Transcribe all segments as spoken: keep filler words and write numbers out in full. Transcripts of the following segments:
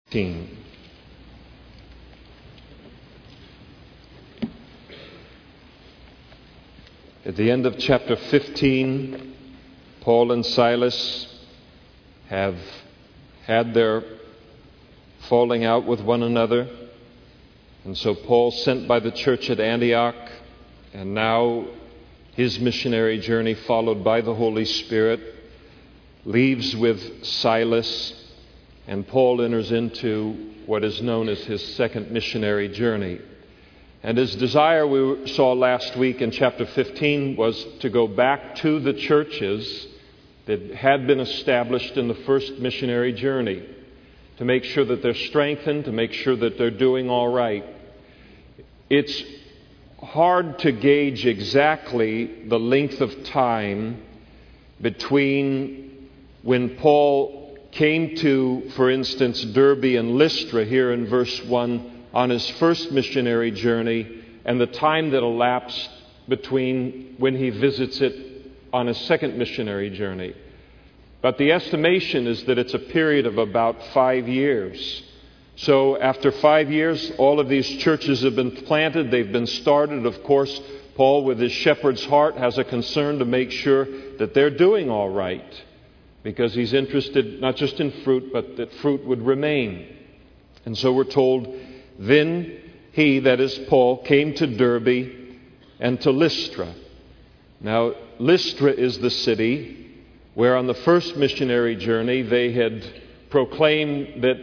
King. At the end of chapter fifteen, Paul and Silas have had their falling out with one another. And so Paul, sent by the church at Antioch, and now his missionary journey followed by the Holy Spirit, leaves with Silas, and Paul enters into what is known as his second missionary journey. And his desire, we saw last week in chapter fifteen, was to go back to the churches that had been established in the first missionary journey, to make sure that they're strengthened, to make sure that they're doing all right. It's hard to gauge exactly the length of time between when Paul came to, for instance, Derbe and Lystra here in verse one on his first missionary journey, and the time that elapsed between when he visits it on his second missionary journey. But the estimation is that it's a period of about five years. So after five years, all of these churches have been planted, they've been started. Of course, Paul, with his shepherd's heart, has a concern to make sure that they're doing all right, because he's interested not just in fruit, but that fruit would remain. And so we're told, then he, that is Paul, came to Derbe and to Lystra. Now, Lystra is the city where on the first missionary journey they had proclaimed that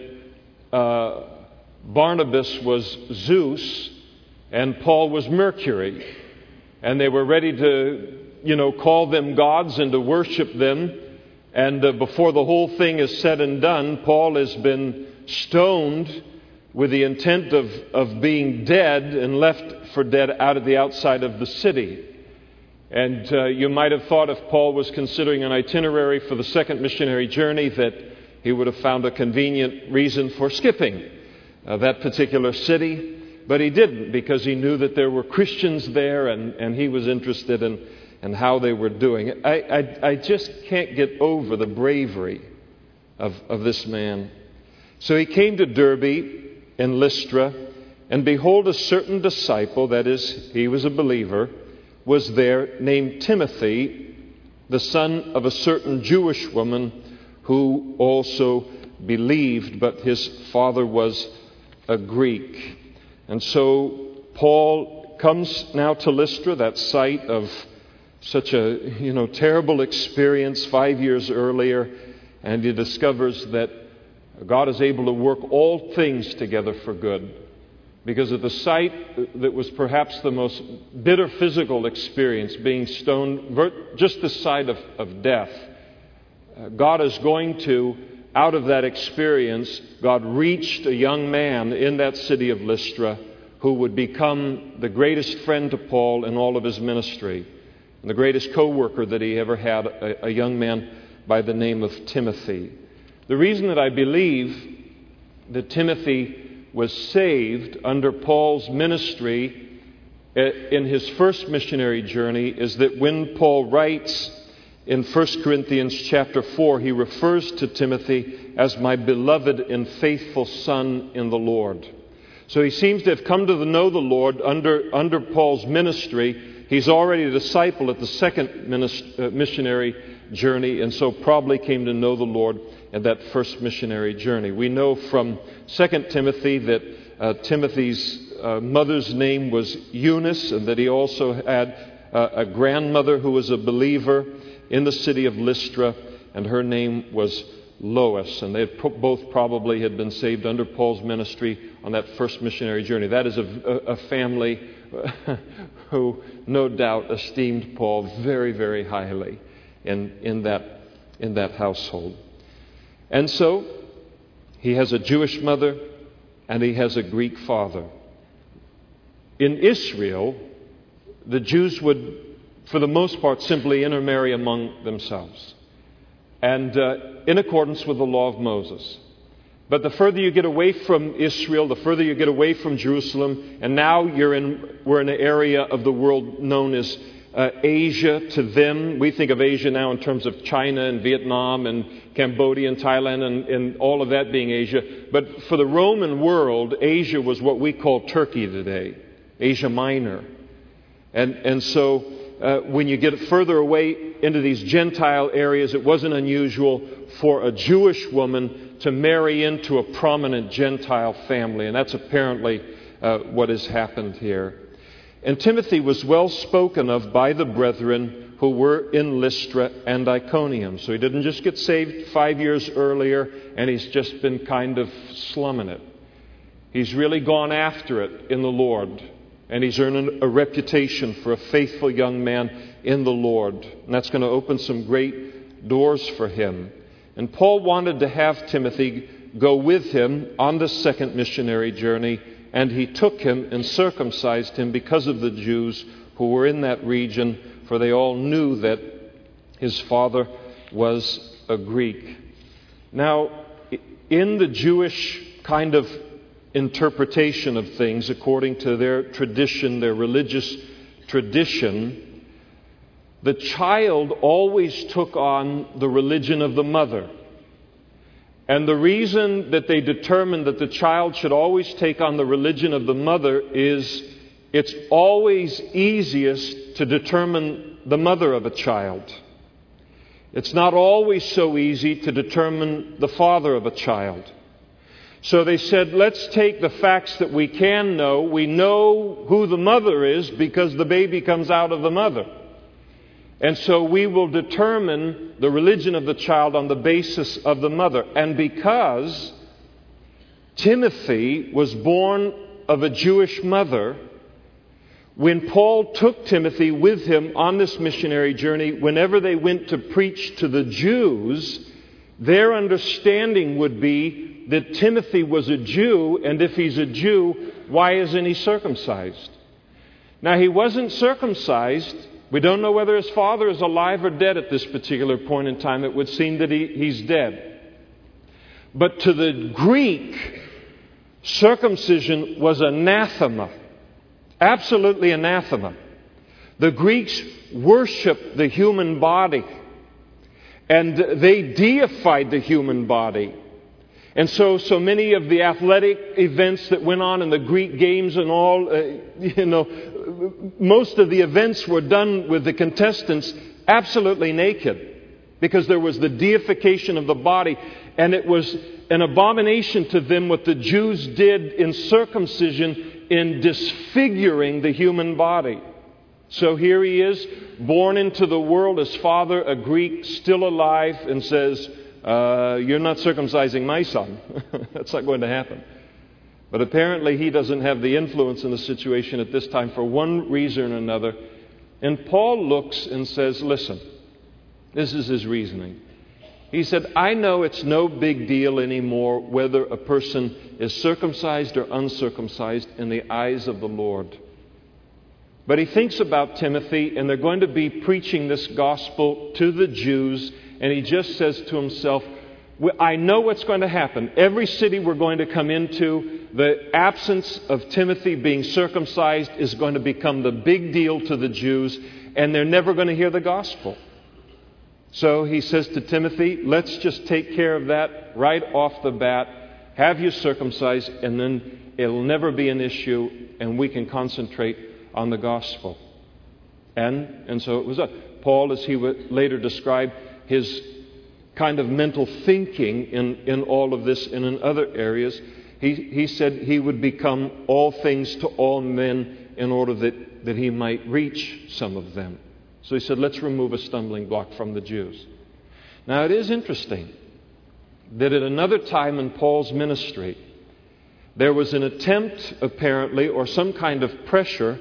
uh, Barnabas was Zeus and Paul was Mercury. And they were ready to, you know, call them gods and to worship them. And uh, before the whole thing is said and done, Paul has been stoned with the intent of, of being dead and left for dead out of the outside of the city. And uh, you might have thought, if Paul was considering an itinerary for the second missionary journey, that he would have found a convenient reason for skipping uh, that particular city. But he didn't, because he knew that there were Christians there, and, and he was interested in, in how they were doing. I, I, I just can't get over the bravery of, of this man. So he came to Derbe in Lystra, and behold, a certain disciple, that is, he was a believer, was there, named Timothy, the son of a certain Jewish woman who also believed, but his father was a Greek. And so Paul comes now to Lystra, that site of such a, you know, terrible experience five years earlier, and he discovers that God is able to work all things together for good. Because at the site that was perhaps the most bitter physical experience, being stoned just this side of, of death, God is going to, out of that experience, God reached a young man in that city of Lystra who would become the greatest friend to Paul in all of his ministry, and the greatest co-worker that he ever had, a, a young man by the name of Timothy. The reason that I believe that Timothy was saved under Paul's ministry in his first missionary journey is that when Paul writes in First Corinthians chapter four, he refers to Timothy as my beloved and faithful son in the Lord. So he seems to have come to know the Lord under, under Paul's ministry. He's already a disciple at the second missionary journey, and so probably came to know the Lord at that first missionary journey. We know from Second Timothy that uh, Timothy's uh, mother's name was Eunice, and that he also had uh, a grandmother who was a believer in the city of Lystra, and her name was Lois. And they had pro- both probably had been saved under Paul's ministry on that first missionary journey. That is a, a, a family who no doubt esteemed Paul very, very highly in, in, that, in that household. And so, he has a Jewish mother and he has a Greek father. In Israel, the Jews would, for the most part, simply intermarry among themselves, and uh, in accordance with the law of Moses. But the further you get away from Israel, the further you get away from Jerusalem, and now you're in, we're in an area of the world known as uh, Asia to them. We think of Asia now in terms of China and Vietnam and Cambodia and Thailand and, and all of that being Asia. But for the Roman world, Asia was what we call Turkey today, Asia Minor. And, and so uh, when you get further away into these Gentile areas, it wasn't unusual for a Jewish woman to marry into a prominent Gentile family. And that's apparently uh, what has happened here. And Timothy was well spoken of by the brethren who were in Lystra and Iconium. So he didn't just get saved five years earlier and he's just been kind of slumming it. He's really gone after it in the Lord. And he's earned a reputation for a faithful young man in the Lord. And that's going to open some great doors for him. And Paul wanted to have Timothy go with him on the second missionary journey. And he took him and circumcised him because of the Jews who were in that region, for they all knew that his father was a Greek. Now, in the Jewish kind of interpretation of things, according to their tradition, their religious tradition, the child always took on the religion of the mother. And the reason that they determined that the child should always take on the religion of the mother is it's always easiest to determine the mother of a child. It's not always so easy to determine the father of a child. So they said, let's take the facts that we can know. We know who the mother is because the baby comes out of the mother. And so we will determine the religion of the child on the basis of the mother. And because Timothy was born of a Jewish mother, when Paul took Timothy with him on this missionary journey, whenever they went to preach to the Jews, their understanding would be that Timothy was a Jew, and if he's a Jew, why isn't he circumcised? Now, he wasn't circumcised. We don't know whether his father is alive or dead at this particular point in time. It would seem that he, he's dead. But to the Greek, circumcision was anathema. Absolutely anathema. The Greeks worshiped the human body. And they deified the human body. And so, so many of the athletic events that went on in the Greek games and all, uh, you know, most of the events were done with the contestants absolutely naked because there was the deification of the body. And it was an abomination to them what the Jews did in circumcision in disfiguring the human body. So here he is, born into the world, his father, a Greek, still alive, and says, Uh, you're not circumcising my son. That's not going to happen. But apparently he doesn't have the influence in the situation at this time for one reason or another. And Paul looks and says, listen, this is his reasoning. He said, I know it's no big deal anymore whether a person is circumcised or uncircumcised in the eyes of the Lord. But he thinks about Timothy, and they're going to be preaching this gospel to the Jews. And he just says to himself, I know what's going to happen. Every city we're going to come into, the absence of Timothy being circumcised is going to become the big deal to the Jews, and they're never going to hear the gospel. So he says to Timothy, let's just take care of that right off the bat. Have you circumcised, and then it'll never be an issue, and we can concentrate on the gospel. And, and so it was done. Paul, as he would later describe, his kind of mental thinking in, in all of this and in other areas, he, he said he would become all things to all men in order that, that he might reach some of them. So he said, let's remove a stumbling block from the Jews. Now it is interesting that at another time in Paul's ministry, there was an attempt, apparently, or some kind of pressure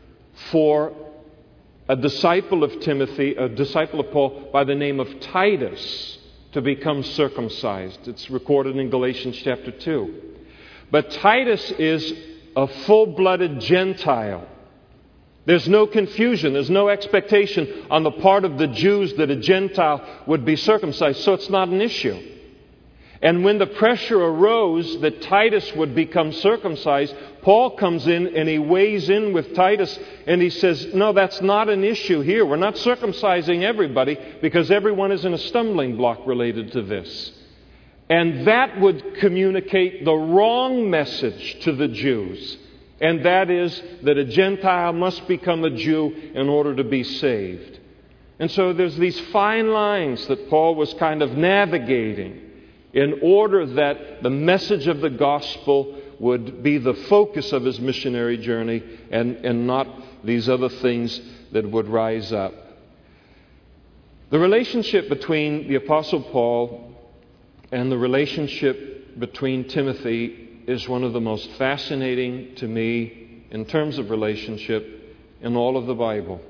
for a disciple of Timothy, a disciple of Paul by the name of Titus to become circumcised. It's recorded in Galatians chapter two. But Titus is a full-blooded Gentile. There's no confusion. There's no expectation on the part of the Jews that a Gentile would be circumcised. So it's not an issue. And when the pressure arose that Titus would become circumcised, Paul comes in and he weighs in with Titus and he says, no, that's not an issue here. We're not circumcising everybody because everyone isn't a stumbling block related to this. And that would communicate the wrong message to the Jews. And that is that a Gentile must become a Jew in order to be saved. And so there's these fine lines that Paul was kind of navigating in order that the message of the gospel would be the focus of his missionary journey and, and not these other things that would rise up. The relationship between the Apostle Paul and the relationship between Timothy is one of the most fascinating to me in terms of relationship in all of the Bible.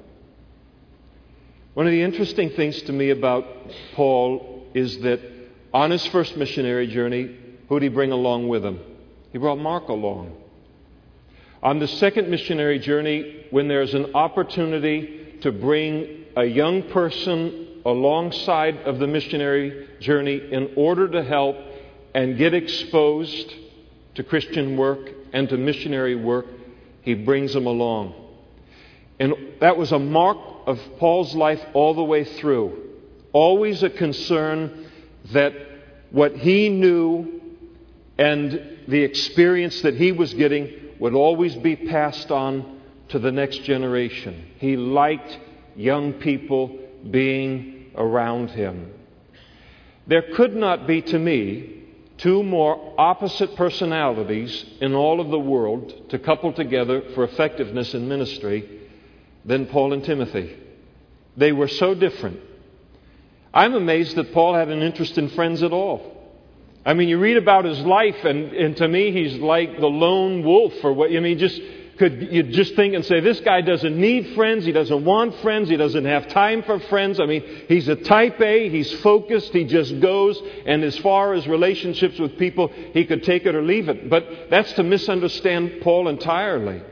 One of the interesting things to me about Paul is that on his first missionary journey, who did he bring along with him? He brought Mark along. On the second missionary journey, when there's an opportunity to bring a young person alongside of the missionary journey in order to help and get exposed to Christian work and to missionary work, he brings them along. And that was a mark of Paul's life all the way through. Always a concern that what he knew and the experience that he was getting would always be passed on to the next generation. He liked young people being around him. There could not be, to me, two more opposite personalities in all of the world to couple together for effectiveness in ministry than Paul and Timothy. They were so different. I'm amazed that Paul had an interest in friends at all. I mean, you read about his life, and, and to me, he's like the lone wolf, or what. I mean, just could you just think and say, this guy doesn't need friends, he doesn't want friends, he doesn't have time for friends. I mean, he's a type A, he's focused, he just goes, and as far as relationships with people, he could take it or leave it. But that's to misunderstand Paul entirely.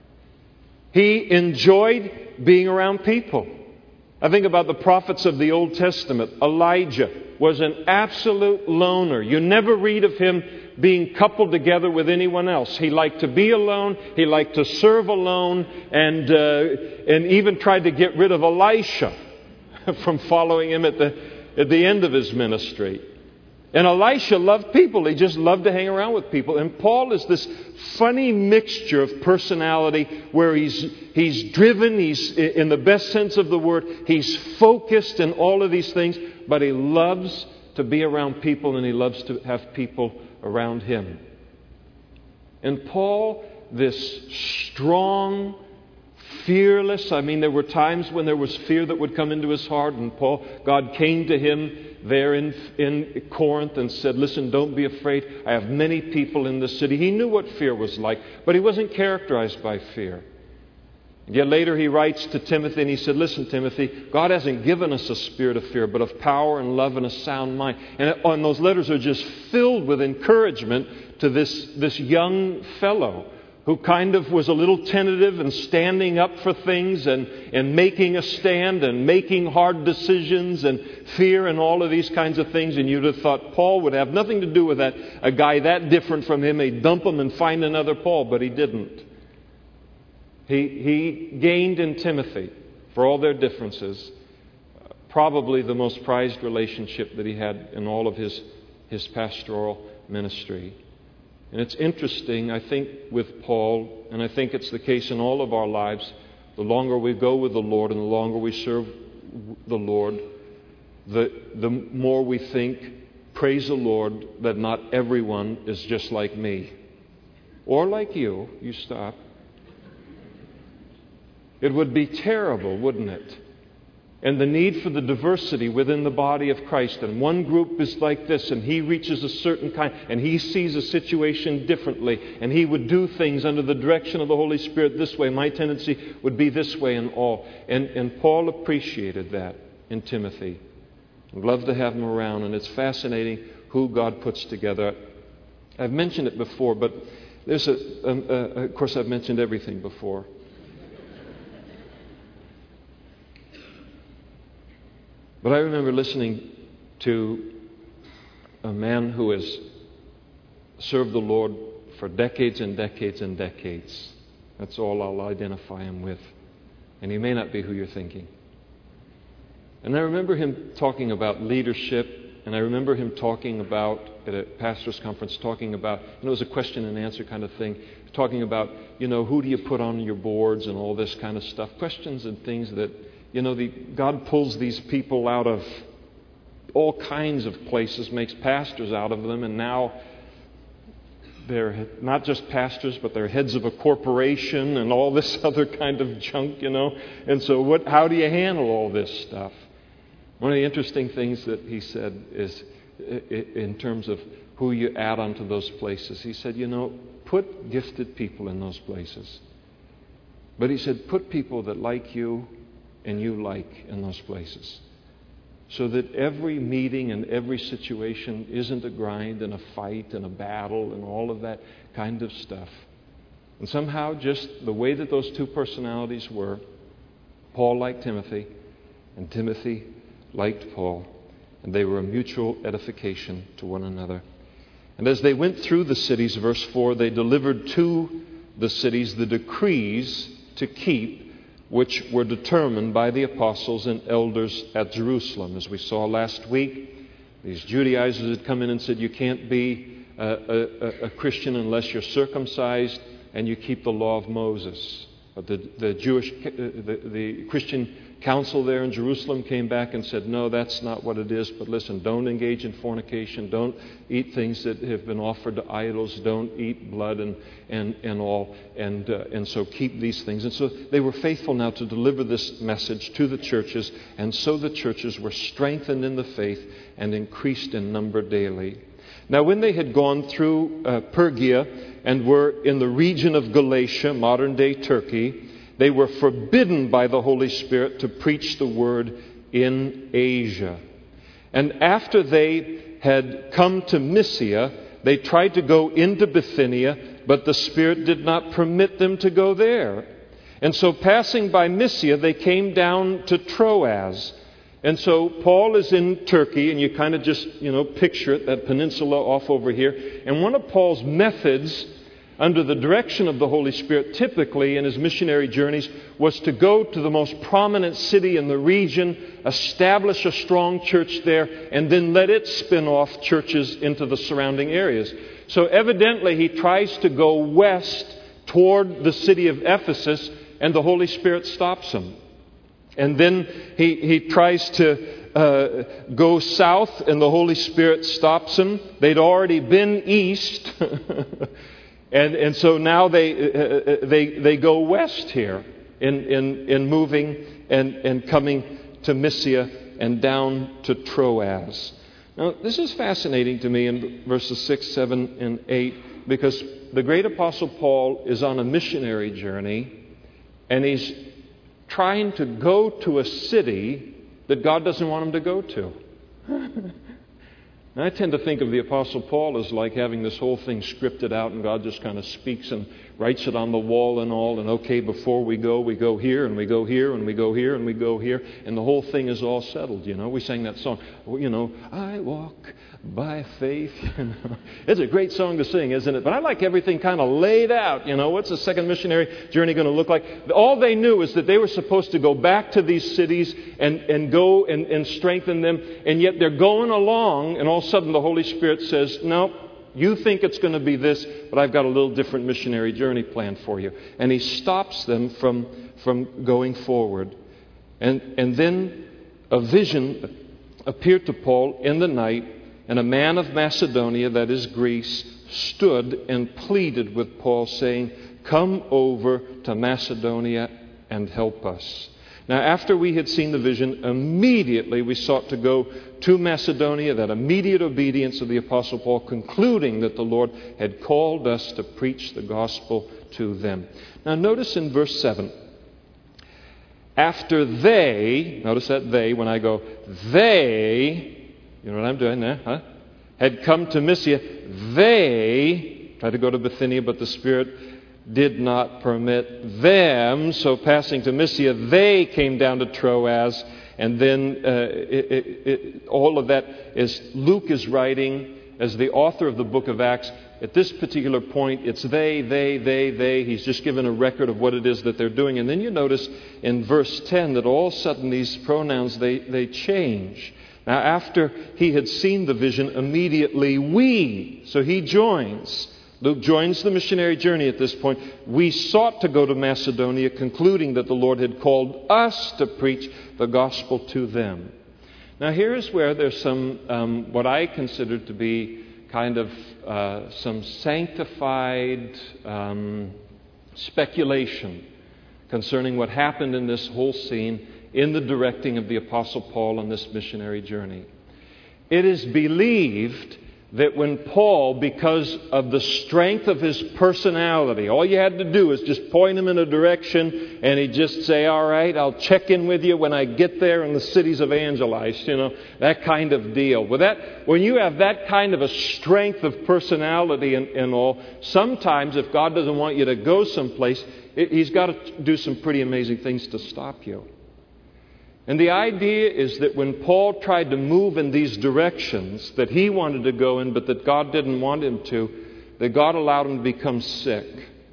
He enjoyed being around people. I think about the prophets of the Old Testament. Elijah was an absolute loner. You never read of him being coupled together with anyone else. He liked to be alone. He liked to serve alone, and uh, and even tried to get rid of Elisha from following him at the at the end of his ministry. And Elisha loved people. He just loved to hang around with people. And Paul is this funny mixture of personality where he's he's driven, he's in the best sense of the word, he's focused in all of these things, but he loves to be around people and he loves to have people around him. And Paul, this strong, fearless, I mean, there were times when there was fear that would come into his heart, and Paul, God came to him there in, in Corinth and said, listen, don't be afraid. I have many people in the city. He knew what fear was like, but he wasn't characterized by fear. Yet later he writes to Timothy and he said, listen, Timothy, God hasn't given us a spirit of fear, but of power and love and a sound mind. And, and those letters are just filled with encouragement to this, this young fellow who kind of was a little tentative and standing up for things and, and making a stand and making hard decisions and fear and all of these kinds of things. And you'd have thought Paul would have nothing to do with that. A guy that different from him, he'd dump him and find another Paul, but he didn't. He, he gained in Timothy, for all their differences, probably the most prized relationship that he had in all of his, his pastoral ministry. And it's interesting, I think, with Paul, and I think it's the case in all of our lives, the longer we go with the Lord and the longer we serve the Lord, the, the more we think, praise the Lord, that not everyone is just like me. Or like you. You stop. It would be terrible, wouldn't it? And the need for the diversity within the body of Christ. And one group is like this, and he reaches a certain kind, and he sees a situation differently, and he would do things under the direction of the Holy Spirit this way. My tendency would be this way and all. And, and Paul appreciated that in Timothy. I'd love to have him around, and it's fascinating who God puts together. I've mentioned it before, but there's a, a, a of course I've mentioned everything before. But I remember listening to a man who has served the Lord for decades and decades and decades. That's all I'll identify him with. And he may not be who you're thinking. And I remember him talking about leadership, and I remember him talking about, at a pastor's conference, talking about, and it was a question and answer kind of thing, talking about, you know, who do you put on your boards and all this kind of stuff. Questions and things that, you know, the, God pulls these people out of all kinds of places, makes pastors out of them, and now they're not just pastors, but they're heads of a corporation and all this other kind of junk, you know. And so what? How do you handle all this stuff? One of the interesting things that he said is, in terms of who you add onto those places, he said, you know, put gifted people in those places. But he said, put people that like you and you like in those places. So that every meeting and every situation isn't a grind and a fight and a battle and all of that kind of stuff. And somehow just the way that those two personalities were, Paul liked Timothy and Timothy liked Paul, and they were a mutual edification to one another. And as they went through the cities, verse four, they delivered to the cities the decrees to keep, which were determined by the apostles and elders at Jerusalem. As we saw last week, these Judaizers had come in and said, you can't be a, a, a Christian unless you're circumcised and you keep the law of Moses. But the, the Jewish, the, the Christian council there in Jerusalem came back and said, no, that's not what it is. But listen, don't engage in fornication. Don't eat things that have been offered to idols. Don't eat blood and and, and all. And, uh, and so keep these things. And so they were faithful now to deliver this message to the churches. And so the churches were strengthened in the faith and increased in number daily. Now, when they had gone through uh, Phrygia and were in the region of Galatia, modern-day Turkey, they were forbidden by the Holy Spirit to preach the word in Asia. And after they had come to Mysia, they tried to go into Bithynia, but the Spirit did not permit them to go there. And so passing by Mysia, they came down to Troas. And so Paul is in Turkey, and you kind of just, you know, picture it, that peninsula off over here. And one of Paul's methods, under the direction of the Holy Spirit, typically in his missionary journeys, was to go to the most prominent city in the region, establish a strong church there, and then let it spin off churches into the surrounding areas. So evidently he tries to go west toward the city of Ephesus, and the Holy Spirit stops him. And then he, he tries to uh, go south, and the Holy Spirit stops him. They'd already been east, and and so now they uh, they they go west here in in, in moving and, and coming to Mysia and down to Troas. Now this is fascinating to me in verses six, seven, and eight, because the great apostle Paul is on a missionary journey, and he's trying to go to a city that God doesn't want him to go to. And I tend to think of the Apostle Paul as like having this whole thing scripted out, and God just kind of speaks and writes it on the wall and all. And okay, before we go, we go here, and we go here, and we go here, and we go here. And the whole thing is all settled, you know. We sang that song, you know, I walk by faith. You know. It's a great song to sing, isn't it? But I like everything kind of laid out, you know. What's the second missionary journey going to look like? All they knew is that they were supposed to go back to these cities and, and go and, and strengthen them. And yet they're going along, and all of a sudden the Holy Spirit says, no, you think it's going to be this, but I've got a little different missionary journey planned for you. And he stops them from, from going forward. And, and then a vision appeared to Paul in the night, and a man of Macedonia, that is Greece, stood and pleaded with Paul, saying, come over to Macedonia and help us. Now, after we had seen the vision, immediately we sought to go to Macedonia, that immediate obedience of the Apostle Paul, concluding that the Lord had called us to preach the gospel to them. Now, notice in verse seven, after they, notice that they, when I go, they, you know what I'm doing there, huh? Had come to Mysia, they tried to go to Bithynia, but the Spirit did not permit them. So passing to Mysia, they came down to Troas, And then uh, it, it, it, all of that, as Luke is writing, as the author of the book of Acts, at this particular point, it's they, they, they, they. He's just given a record of what it is that they're doing. And then you notice in verse ten that all of a sudden these pronouns, they, they change. Now, after he had seen the vision, immediately we. So he joins. Luke joins the missionary journey at this point. We sought to go to Macedonia, concluding that the Lord had called us to preach the gospel to them. Now, here's where there's some, um, what I consider to be kind of uh, some sanctified um, speculation concerning what happened in this whole scene in the directing of the Apostle Paul on this missionary journey. It is believed that when Paul, because of the strength of his personality, all you had to do is just point him in a direction and he'd just say, all right, I'll check in with you when I get there and the city's evangelized, you know, that kind of deal. Well, that, when you have that kind of a strength of personality and, and all, sometimes if God doesn't want you to go someplace, it, He's got to do some pretty amazing things to stop you. And the idea is that when Paul tried to move in these directions that he wanted to go in, but that God didn't want him to, that God allowed him to become sick.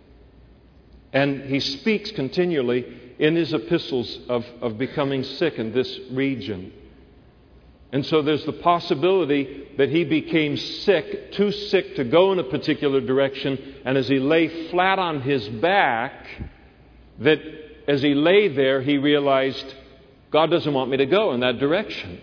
And he speaks continually in his epistles of, of becoming sick in this region. And so there's the possibility that he became sick, too sick to go in a particular direction, and as he lay flat on his back, that as he lay there, he realized, God doesn't want me to go in that direction.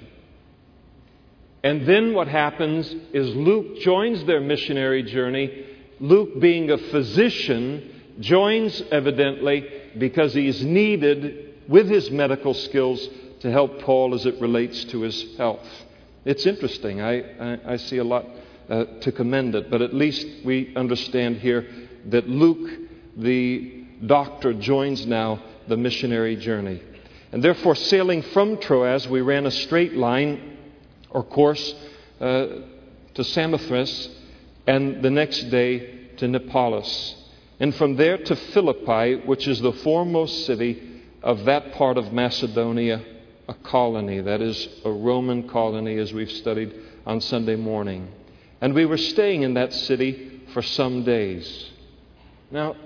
And then what happens is Luke joins their missionary journey. Luke, being a physician, joins evidently because he's needed with his medical skills to help Paul as it relates to his health. It's interesting. I, I, I see a lot uh, to commend it. But at least we understand here that Luke, the doctor, joins now the missionary journey. And therefore, sailing from Troas, we ran a straight line or course uh, to Samothrace, and the next day to Neapolis. And from there to Philippi, which is the foremost city of that part of Macedonia, a colony. That is a Roman colony, as we've studied on Sunday morning. And we were staying in that city for some days. Now,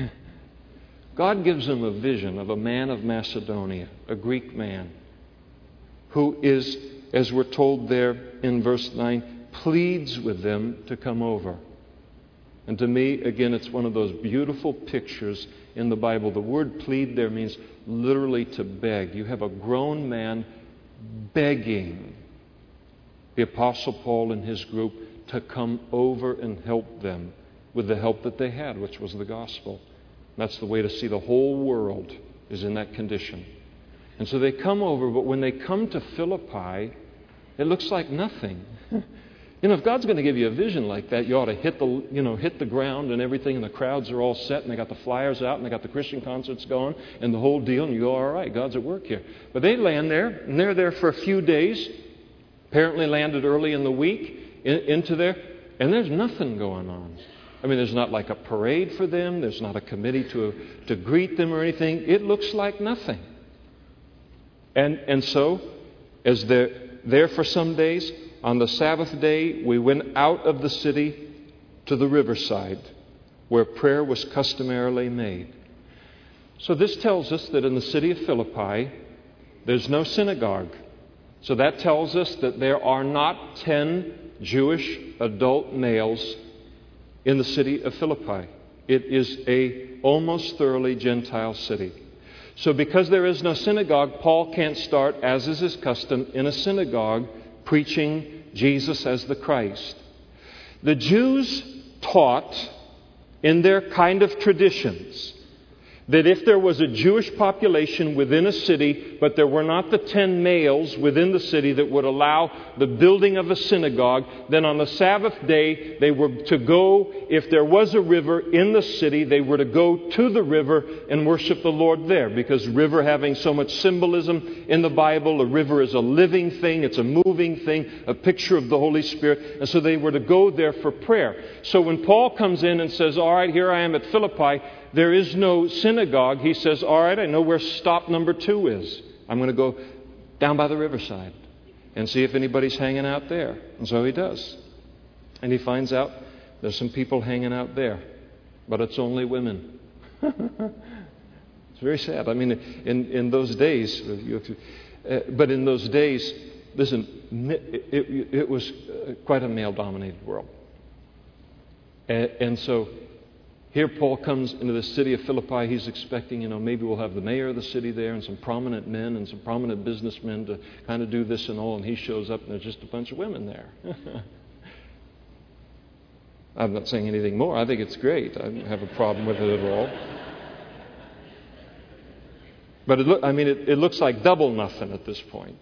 God gives him a vision of a man of Macedonia, a Greek man, who is, as we're told there in verse nine, pleads with them to come over. And to me, again, it's one of those beautiful pictures in the Bible. The word plead there means literally to beg. You have a grown man begging the Apostle Paul and his group to come over and help them with the help that they had, which was the gospel. That's the way to see the whole world is in that condition. And so they come over, but when they come to Philippi, it looks like nothing. You know, if God's going to give you a vision like that, you ought to hit the, you know, hit the ground and everything, and the crowds are all set, and they got the flyers out, and they got the Christian concerts going, and the whole deal, and you go, all right, God's at work here. But they land there, and they're there for a few days, apparently landed early in the week, in, into there, and there's nothing going on. I mean, there's not like a parade for them. There's not a committee to, to greet them or anything. It looks like nothing. And, and so, as they're there for some days, on the Sabbath day, we went out of the city to the riverside where prayer was customarily made. So this tells us that in the city of Philippi, there's no synagogue. So that tells us that there are not ten Jewish adult males in the city of Philippi. It is a almost thoroughly Gentile city. So because there is no synagogue, Paul can't start, as is his custom, in a synagogue preaching Jesus as the Christ. The Jews taught in their kind of traditions that if there was a Jewish population within a city, but there were not the ten males within the city that would allow the building of a synagogue, then on the Sabbath day they were to go, if there was a river in the city, they were to go to the river and worship the Lord there. Because river having so much symbolism in the Bible, a river is a living thing, it's a moving thing, a picture of the Holy Spirit. And so they were to go there for prayer. So when Paul comes in and says, all right, here I am at Philippi, there is no synagogue. He says, all right, I know where stop number two is. I'm going to go down by the riverside and see if anybody's hanging out there. And so he does. And he finds out there's some people hanging out there, but it's only women. It's very sad. I mean, in, in those days, you, uh, but in those days, listen, it, it, it was quite a male-dominated world. And, and so here Paul comes into the city of Philippi. He's expecting, you know, maybe we'll have the mayor of the city there and some prominent men and some prominent businessmen to kind of do this and all. And he shows up and there's just a bunch of women there. I'm not saying anything more. I think it's great. I don't have a problem with it at all. But it look, I mean, it, it looks like double nothing at this point.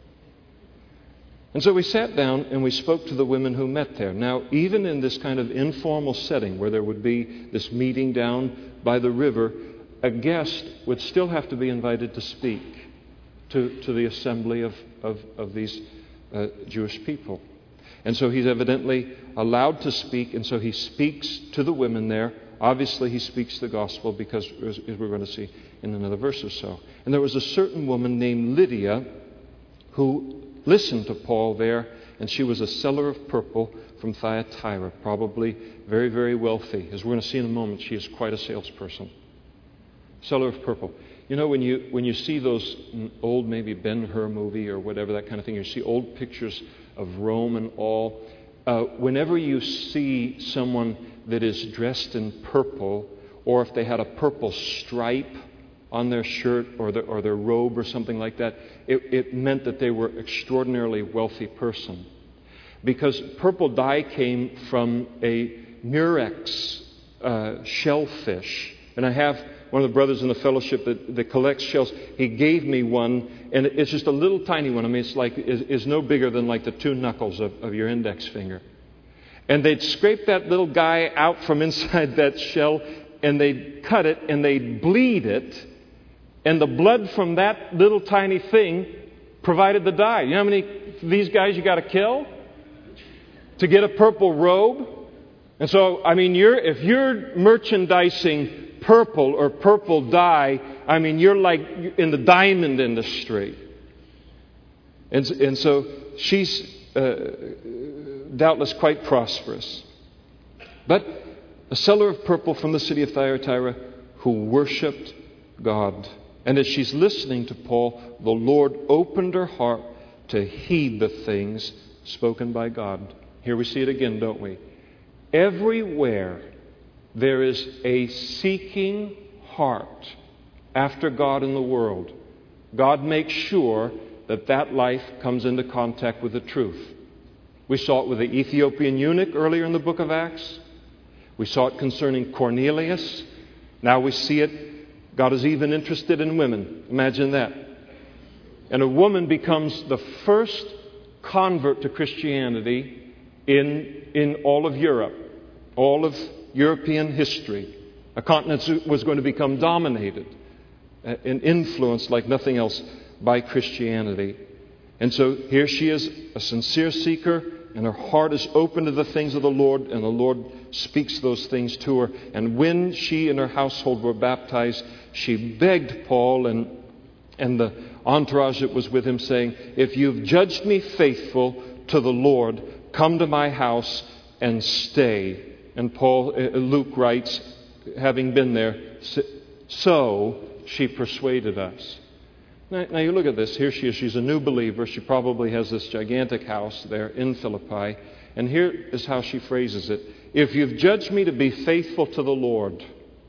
And so we sat down and we spoke to the women who met there. Now, even in this kind of informal setting where there would be this meeting down by the river, a guest would still have to be invited to speak to, to the assembly of, of, of these uh, Jewish people. And so he's evidently allowed to speak, and so he speaks to the women there. Obviously, he speaks the gospel because, as we're going to see in another verse or so. And there was a certain woman named Lydia who listened to Paul there, and she was a seller of purple from Thyatira, probably very, very wealthy. As we're going to see in a moment, she is quite a salesperson. Seller of purple. You know, when you when you see those old, maybe Ben-Hur movie or whatever, that kind of thing, you see old pictures of Rome and all. Uh, whenever you see someone that is dressed in purple, or if they had a purple stripe on their shirt or their, or their robe or something like that, it, it meant that they were extraordinarily wealthy person. Because purple dye came from a murex uh, shellfish. And I have one of the brothers in the fellowship that, that collects shells. He gave me one, and it's just a little tiny one. I mean, it's like is, is no bigger than like the two knuckles of, of your index finger. And they'd scrape that little guy out from inside that shell, and they'd cut it, and they'd bleed it. And the blood from that little tiny thing provided the dye. You know how many of these guys you got to kill to get a purple robe? And so, I mean, you're if you're merchandising purple or purple dye, I mean, you're like in the diamond industry. And, and so she's uh, doubtless quite prosperous. But a seller of purple from the city of Thyatira who worshipped God. And as she's listening to Paul, the Lord opened her heart to heed the things spoken by God. Here we see it again, don't we? Everywhere there is a seeking heart after God in the world, God makes sure that that life comes into contact with the truth. We saw it with the Ethiopian eunuch earlier in the book of Acts. We saw it concerning Cornelius. Now we see it. God is even interested in women. Imagine that. And a woman becomes the first convert to Christianity in, in all of Europe, all of European history. A continent that was going to become dominated and influenced like nothing else by Christianity. And so here she is, a sincere seeker, and her heart is open to the things of the Lord, and the Lord speaks those things to her. And when she and her household were baptized, she begged Paul and, and the entourage that was with him, saying, "If you've judged me faithful to the Lord, come to my house and stay." And Paul, uh, Luke writes, having been there, so she persuaded us. Now, now you look at this. Here she is. She's a new believer. She probably has this gigantic house there in Philippi. And here is how she phrases it. If you've judged me to be faithful to the Lord.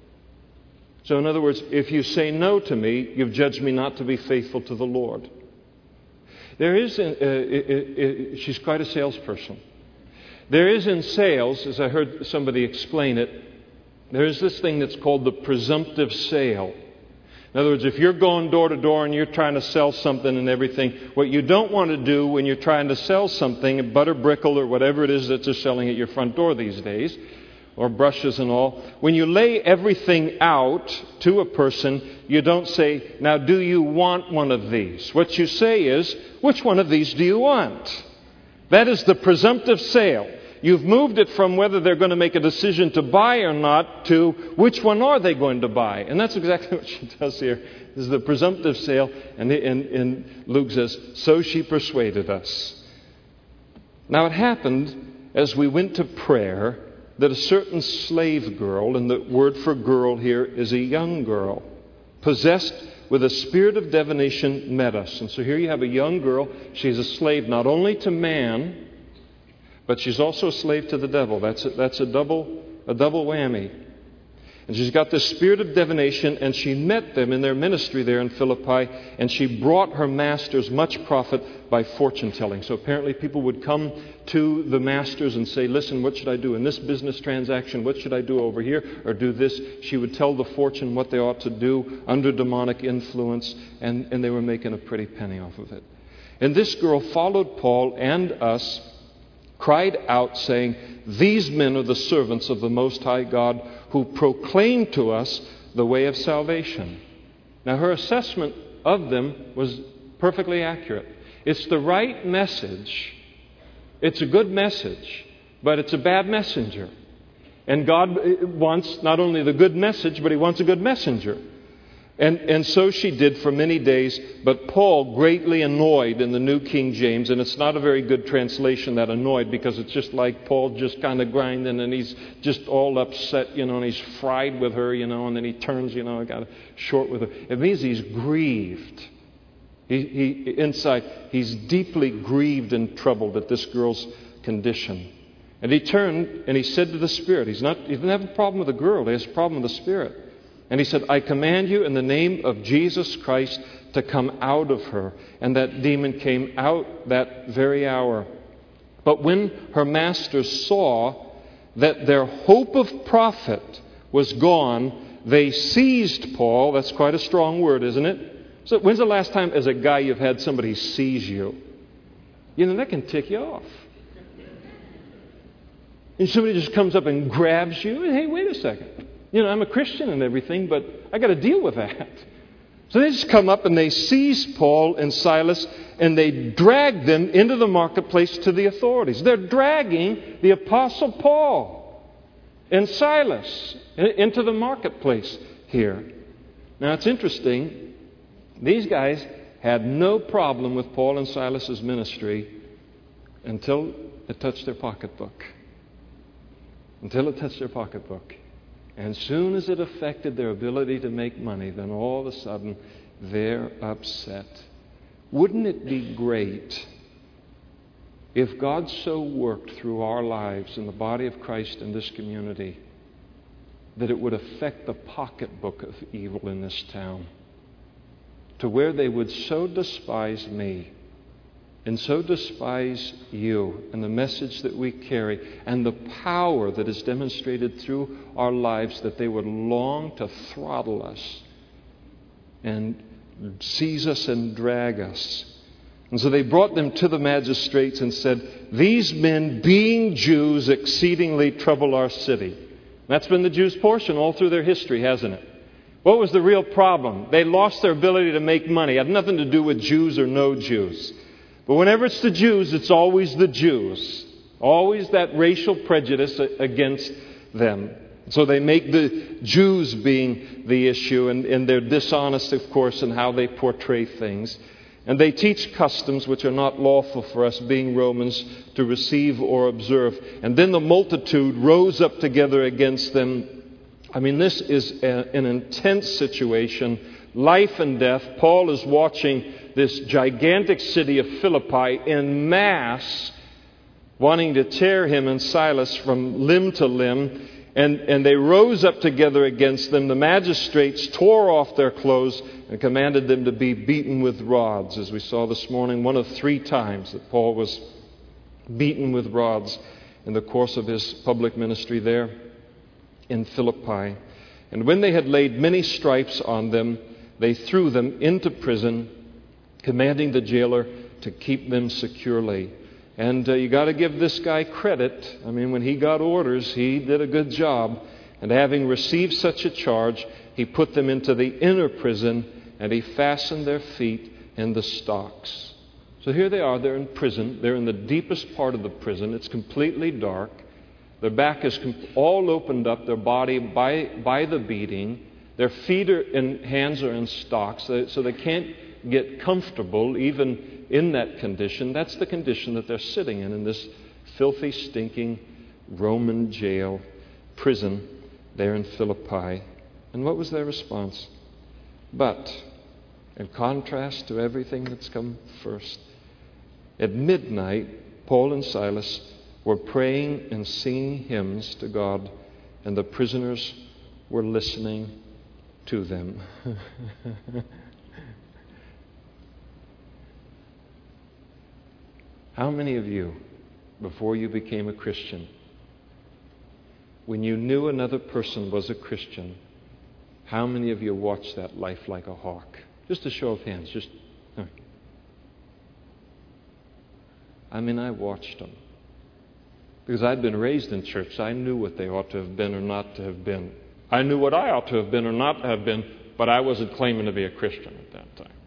So in other words, if you say no to me, you've judged me not to be faithful to the Lord. There is, uh, it, it, it, she's quite a salesperson. There is in sales, as I heard somebody explain it, there is this thing that's called the presumptive sale. In other words, if you're going door to door and you're trying to sell something and everything, what you don't want to do when you're trying to sell something, butter brickle or whatever it is that they're selling at your front door these days, or brushes and all, when you lay everything out to a person, you don't say, "Now, do you want one of these?" What you say is, "Which one of these do you want?" That is the presumptive sale. You've moved it from whether they're going to make a decision to buy or not to which one are they going to buy. And that's exactly what she does here. This is the presumptive sale. And, and, and Luke says, so she persuaded us. Now it happened as we went to prayer that a certain slave girl, and the word for girl here is a young girl, possessed with a spirit of divination, met us. And so here you have a young girl. She's a slave not only to man, but she's also a slave to the devil. That's a, that's a double a double whammy. And she's got this spirit of divination, and she met them in their ministry there in Philippi, and she brought her masters much profit by fortune telling. So apparently people would come to the masters and say, listen, what should I do in this business transaction? What should I do over here? Or do this? She would tell the fortune what they ought to do under demonic influence, and, and they were making a pretty penny off of it. And this girl followed Paul and us, cried out, saying, these men are the servants of the Most High God, who proclaim to us the way of salvation. Now, her assessment of them was perfectly accurate. It's the right message. It's a good message, but it's a bad messenger. And God wants not only the good message, but He wants a good messenger. And, and so she did for many days, but Paul, greatly annoyed in the New King James, and it's not a very good translation, that annoyed, because it's just like Paul just kind of grinding, and he's just all upset, you know, and he's fried with her, you know, and then he turns, you know, got short with her. It means he's grieved. He, he inside, he's deeply grieved and troubled at this girl's condition. And he turned and he said to the Spirit, he's not, he doesn't have a problem with the girl, he has a problem with the Spirit. And he said, I command you in the name of Jesus Christ to come out of her. And that demon came out that very hour. But when her masters saw that their hope of profit was gone, they seized Paul. That's quite a strong word, isn't it? So when's the last time as a guy you've had somebody seize you? You know, that can tick you off. And somebody just comes up and grabs you. And hey, wait a second. You know, I'm a Christian and everything, but I got to deal with that. So they just come up and they seize Paul and Silas and they drag them into the marketplace to the authorities. They're dragging the Apostle Paul and Silas into the marketplace here. Now it's interesting. These guys had no problem with Paul and Silas's ministry until it touched their pocketbook. Until it touched their pocketbook. And soon as it affected their ability to make money, then all of a sudden they're upset. Wouldn't it be great if God so worked through our lives in the body of Christ in this community that it would affect the pocketbook of evil in this town, to where they would so despise me and so despise you and the message that we carry and the power that is demonstrated through our lives, that they would long to throttle us and seize us and drag us. And so they brought them to the magistrates and said, these men, being Jews, exceedingly trouble our city. That's been the Jews' portion all through their history, hasn't it? What was the real problem? They lost their ability to make money. It had nothing to do with Jews or no Jews. But whenever it's the Jews, it's always the Jews. Always that racial prejudice against them. So they make the Jews being the issue, and, and they're dishonest, of course, in how they portray things. And they teach customs which are not lawful for us, being Romans, to receive or observe. And then the multitude rose up together against them. I mean, this is a, an intense situation, life and death. Paul is watching this gigantic city of Philippi en masse, wanting to tear him and Silas from limb to limb. And, and they rose up together against them. The magistrates tore off their clothes and commanded them to be beaten with rods, as we saw this morning, one of three times that Paul was beaten with rods in the course of his public ministry there in Philippi. And when they had laid many stripes on them, they threw them into prison, commanding the jailer to keep them securely. And uh, you got to give this guy credit. I mean, when he got orders, he did a good job. And having received such a charge, he put them into the inner prison, and he fastened their feet in the stocks. So here they are, they're in prison. They're in the deepest part of the prison. It's completely dark. Their back is all opened up, their body by, by the beating. Their feet are and hands are in stocks, so they can't get comfortable even in that condition. That's the condition that they're sitting in, in this filthy, stinking Roman jail, prison there in Philippi. And what was their response? But, in contrast to everything that's come first, at midnight, Paul and Silas were praying and singing hymns to God, and the prisoners were listening to them. How many of you, before you became a Christian, when you knew another person was a Christian, how many of you watched that life like a hawk? Just a show of hands. Just, I mean, I watched them. Because I'd been raised in church. I knew what they ought to have been or not to have been. I knew what I ought to have been or not to have been, but I wasn't claiming to be a Christian at that time.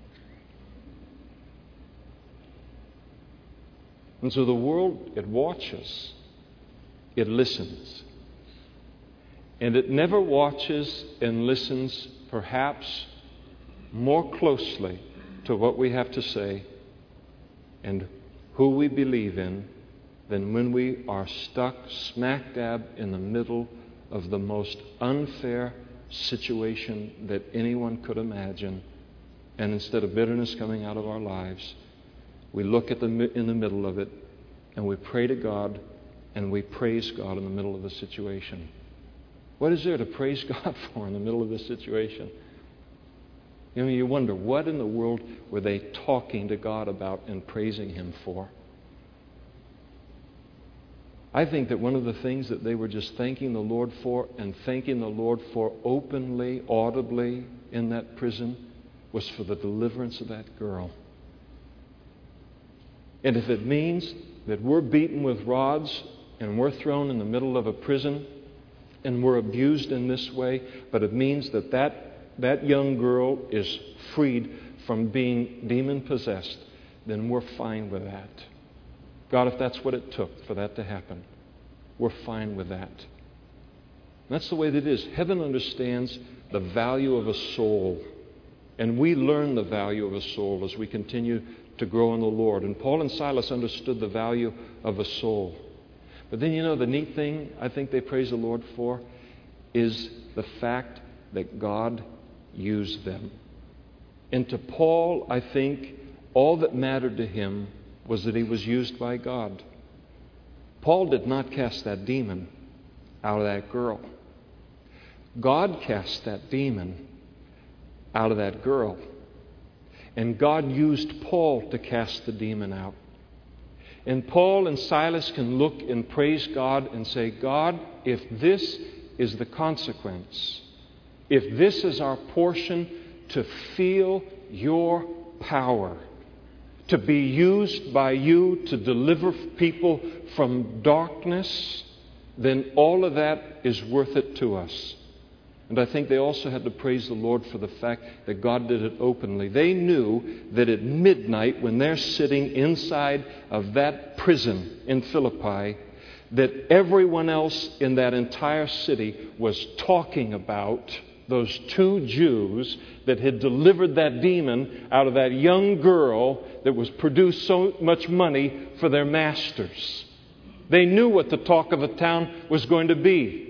And so the world, it watches. It listens. And it never watches and listens perhaps more closely to what we have to say and who we believe in than when we are stuck smack dab in the middle of the most unfair situation that anyone could imagine. And instead of bitterness coming out of our lives, we look at the in the middle of it and we pray to God and we praise God in the middle of the situation. What is there to praise God for in the middle of this situation? You know, you wonder, what in the world were they talking to God about and praising Him for? I think that one of the things that they were just thanking the Lord for and thanking the Lord for openly, audibly in that prison was for the deliverance of that girl. And if it means that we're beaten with rods and we're thrown in the middle of a prison and we're abused in this way, but it means that that, that young girl is freed from being demon-possessed, then we're fine with that. God, if that's what it took for that to happen, we're fine with that. And that's the way that it is. Heaven understands the value of a soul. And we learn the value of a soul as we continue to grow in the Lord. And Paul and Silas understood the value of a soul. But then, you know, the neat thing I think they praise the Lord for is the fact that God used them. And to Paul, I think all that mattered to him was that he was used by God. Paul did not cast that demon out of that girl. God cast that demon out of that girl. And God used Paul to cast the demon out. And Paul and Silas can look and praise God and say, God, if this is the consequence, if this is our portion to feel your power, to be used by you to deliver people from darkness, then all of that is worth it to us. And I think they also had to praise the Lord for the fact that God did it openly. They knew that at midnight, when they're sitting inside of that prison in Philippi, that everyone else in that entire city was talking about those two Jews that had delivered that demon out of that young girl that was produced so much money for their masters. They knew what the talk of the town was going to be.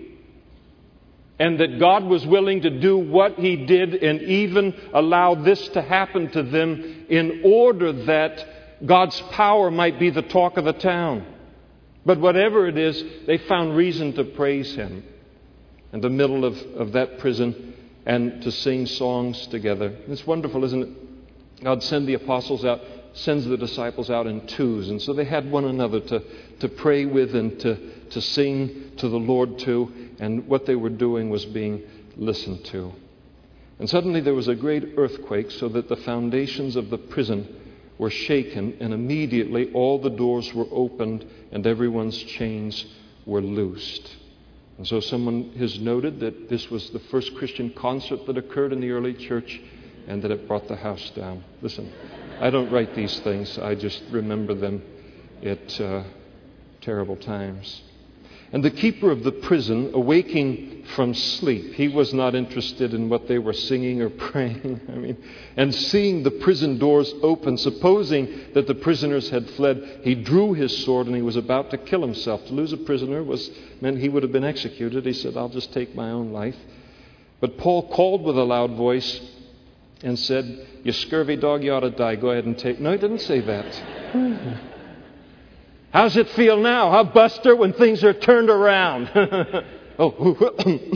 And that God was willing to do what He did and even allow this to happen to them in order that God's power might be the talk of the town. But whatever it is, they found reason to praise Him in the middle of, of that prison and to sing songs together. It's wonderful, isn't it? God sends the apostles out, sends the disciples out in twos. And so they had one another to, to pray with and to, to sing to the Lord to. And what they were doing was being listened to. And suddenly there was a great earthquake, so that the foundations of the prison were shaken, and immediately all the doors were opened and everyone's chains were loosed. And so someone has noted that this was the first Christian concert that occurred in the early church and that it brought the house down. Listen, I don't write these things. I just remember them at uh, terrible times. And the keeper of the prison, awaking from sleep, he was not interested in what they were singing or praying. I mean, and seeing the prison doors open, supposing that the prisoners had fled, he drew his sword and he was about to kill himself. To lose a prisoner was meant he would have been executed. He said, "I'll just take my own life." But Paul called with a loud voice and said, "You scurvy dog, you ought to die. Go ahead and take..." No, he didn't say that. How's it feel now, huh, Buster, when things are turned around? oh,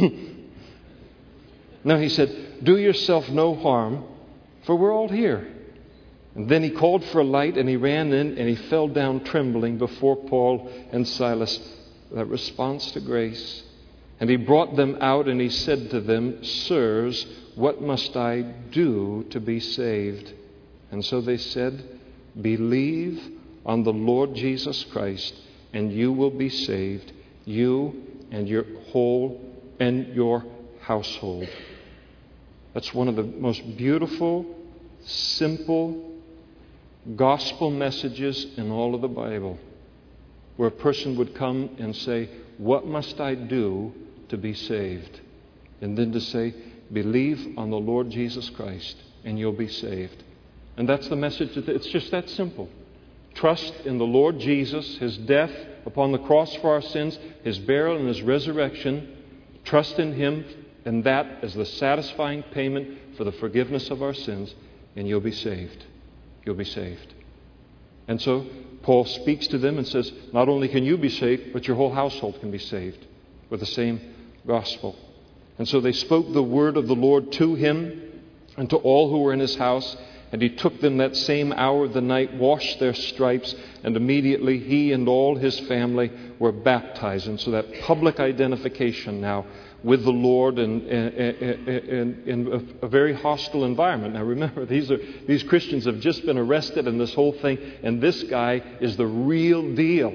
No, he said, "Do yourself no harm, for we're all here." And then he called for a light, and he ran in, and he fell down trembling before Paul and Silas. That response to grace. And he brought them out, and he said to them, "Sirs, what must I do to be saved?" And so they said, "Believe on the Lord Jesus Christ, and you will be saved, you and your whole and your household." That's one of the most beautiful, simple gospel messages in all of the Bible, where a person would come and say, "What must I do to be saved?" And then to say, "Believe on the Lord Jesus Christ, and you'll be saved." And that's the message. It's just that simple. Trust in the Lord Jesus, His death upon the cross for our sins, His burial and His resurrection. Trust in Him and that as the satisfying payment for the forgiveness of our sins, and you'll be saved. You'll be saved. And so Paul speaks to them and says, not only can you be saved, but your whole household can be saved with the same gospel. And so they spoke the word of the Lord to him and to all who were in his house. And he took them that same hour of the night, washed their stripes, and immediately he and all his family were baptized. And so that public identification now with the Lord in, in, in, in a, a very hostile environment. Now remember, these are these Christians have just been arrested in this whole thing, and this guy is the real deal.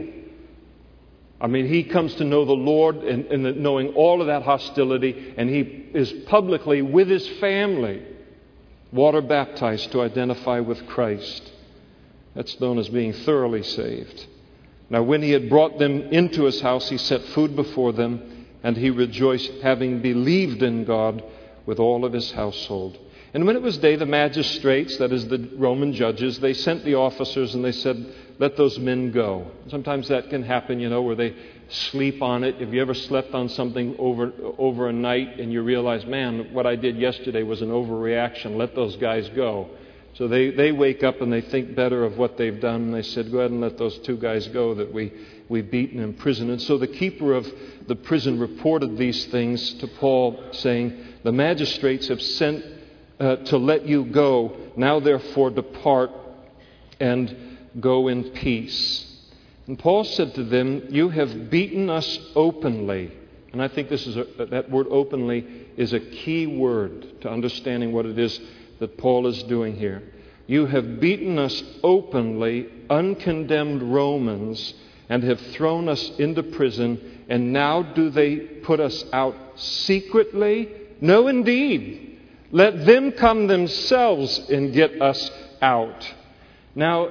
I mean, he comes to know the Lord and, and knowing all of that hostility, and he is publicly with his family water baptized to identify with Christ. That's known as being thoroughly saved. Now when he had brought them into his house, he set food before them, and he rejoiced, having believed in God with all of his household. And when it was day, the magistrates, that is the Roman judges, they sent the officers and they said, "Let those men go." Sometimes that can happen, you know, where they sleep on it. Have you ever slept on something over over a night and you realize, man, what I did yesterday was an overreaction. Let those guys go. So they, they wake up and they think better of what they've done. And they said, "Go ahead and let those two guys go that we, we beaten in prison." And so the keeper of the prison reported these things to Paul, saying, "The magistrates have sent uh, to let you go. Now therefore depart and go in peace." And Paul said to them, "You have beaten us openly." And I think this is a, that word "openly" is a key word to understanding what it is that Paul is doing here. "You have beaten us openly, uncondemned Romans, and have thrown us into prison, and now do they put us out secretly? No, indeed. Let them come themselves and get us out." Now,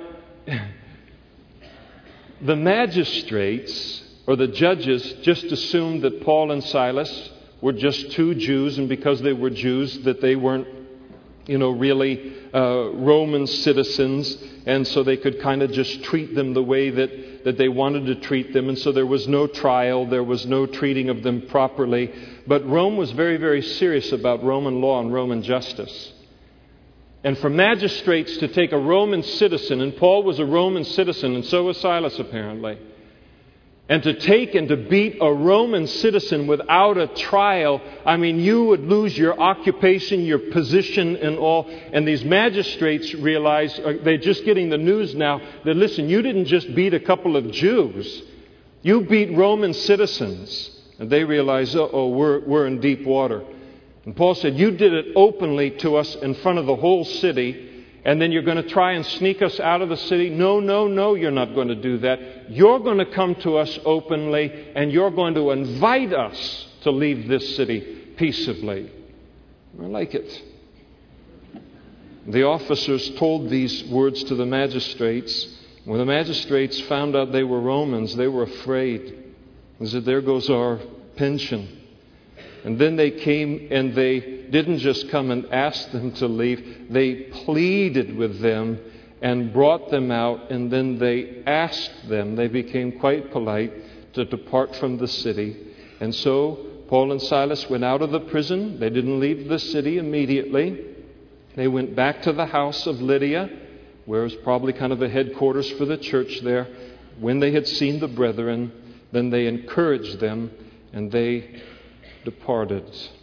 the magistrates or the judges just assumed that Paul and Silas were just two Jews, and because they were Jews, that they weren't, you know, really uh, Roman citizens, and so they could kind of just treat them the way that, that they wanted to treat them, and so there was no trial, there was no treating of them properly. But Rome was very, very serious about Roman law and Roman justice. And for magistrates to take a Roman citizen, and Paul was a Roman citizen, and so was Silas apparently, and to take and to beat a Roman citizen without a trial, I mean, you would lose your occupation, your position and all. And these magistrates realize, they're just getting the news now, that listen, you didn't just beat a couple of Jews, you beat Roman citizens. And they realize, oh, we're, we're in deep water. And Paul said, "You did it openly to us in front of the whole city, and then you're going to try and sneak us out of the city? No, no, no, you're not going to do that. You're going to come to us openly, and you're going to invite us to leave this city peaceably." I like it. The officers told these words to the magistrates. When the magistrates found out they were Romans, they were afraid. They said, there goes our pension. And then they came and they didn't just come and ask them to leave. They pleaded with them and brought them out. And then they asked them, they became quite polite, to depart from the city. And so Paul and Silas went out of the prison. They didn't leave the city immediately. They went back to the house of Lydia, where it was probably kind of a headquarters for the church there. When they had seen the brethren, then they encouraged them and they departed.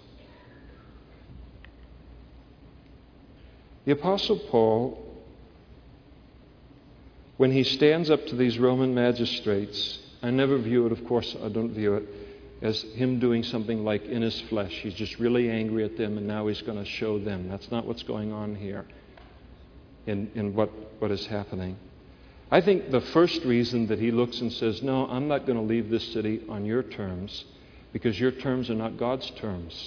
The Apostle Paul, when he stands up to these Roman magistrates, I never view it, of course I don't view it, as him doing something like in his flesh. He's just really angry at them and now he's going to show them. That's not what's going on here in, in what, what is happening. I think the first reason that he looks and says, no, I'm not going to leave this city on your terms, because your terms are not God's terms.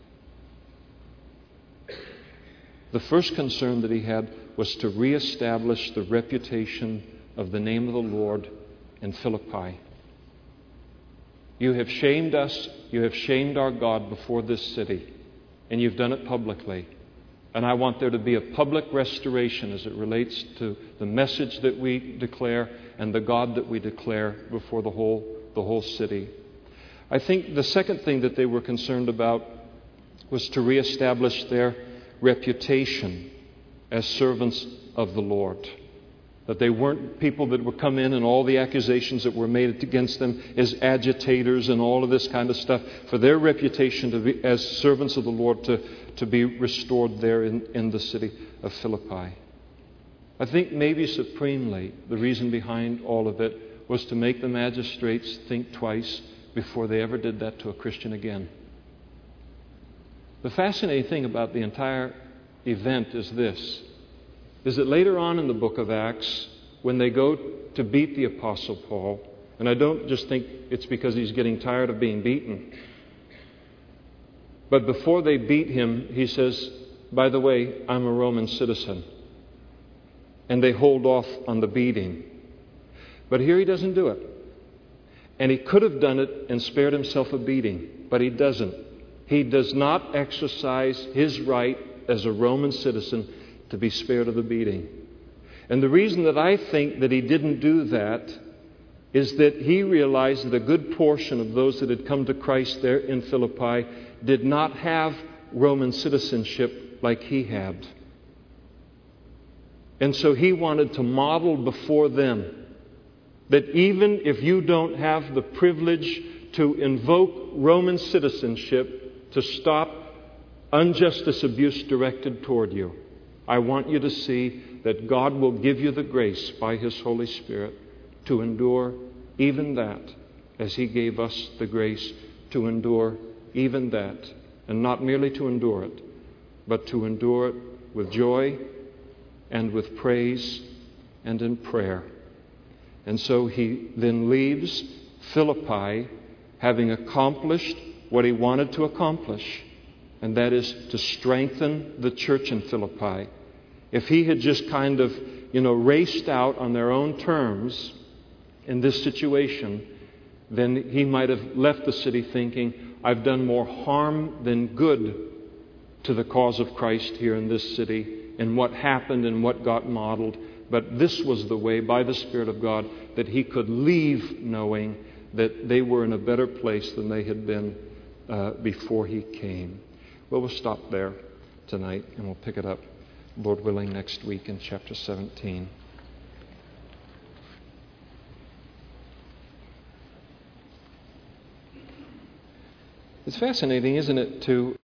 The first concern that he had was to reestablish the reputation of the name of the Lord in Philippi. You have shamed us, you have shamed our God before this city, and you've done it publicly. And I want there to be a public restoration as it relates to the message that we declare and the God that we declare before the whole, the whole city. I think the second thing that they were concerned about was to reestablish their reputation as servants of the Lord. That they weren't people that would come in and all the accusations that were made against them as agitators and all of this kind of stuff. For their reputation to be, as servants of the Lord to, to be restored there in, in the city of Philippi. I think maybe supremely the reason behind all of it was to make the magistrates think twice before they ever did that to a Christian again. The fascinating thing about the entire event is this, is that later on in the book of Acts, when they go to beat the Apostle Paul, and I don't just think it's because he's getting tired of being beaten, but before they beat him, he says, by the way, I'm a Roman citizen. And they hold off on the beating. But here he doesn't do it. And he could have done it and spared himself a beating, but he doesn't. He does not exercise his right as a Roman citizen to be spared of the beating. And the reason that I think that he didn't do that is that he realized that a good portion of those that had come to Christ there in Philippi did not have Roman citizenship like he had. And so he wanted to model before them that even if you don't have the privilege to invoke Roman citizenship to stop injustice abuse directed toward you, I want you to see that God will give you the grace by His Holy Spirit to endure even that, as He gave us the grace to endure even that, and not merely to endure it, but to endure it with joy and with praise and in prayer. And so he then leaves Philippi having accomplished what he wanted to accomplish, and that is to strengthen the church in Philippi. If he had just kind of, you know, raced out on their own terms in this situation, then he might have left the city thinking, I've done more harm than good to the cause of Christ here in this city, and what happened and what got modeled. But this was the way, by the Spirit of God, that he could leave knowing that they were in a better place than they had been uh, before he came. Well, we'll stop there tonight, and we'll pick it up, Lord willing, next week in chapter seventeen. It's fascinating, isn't it, to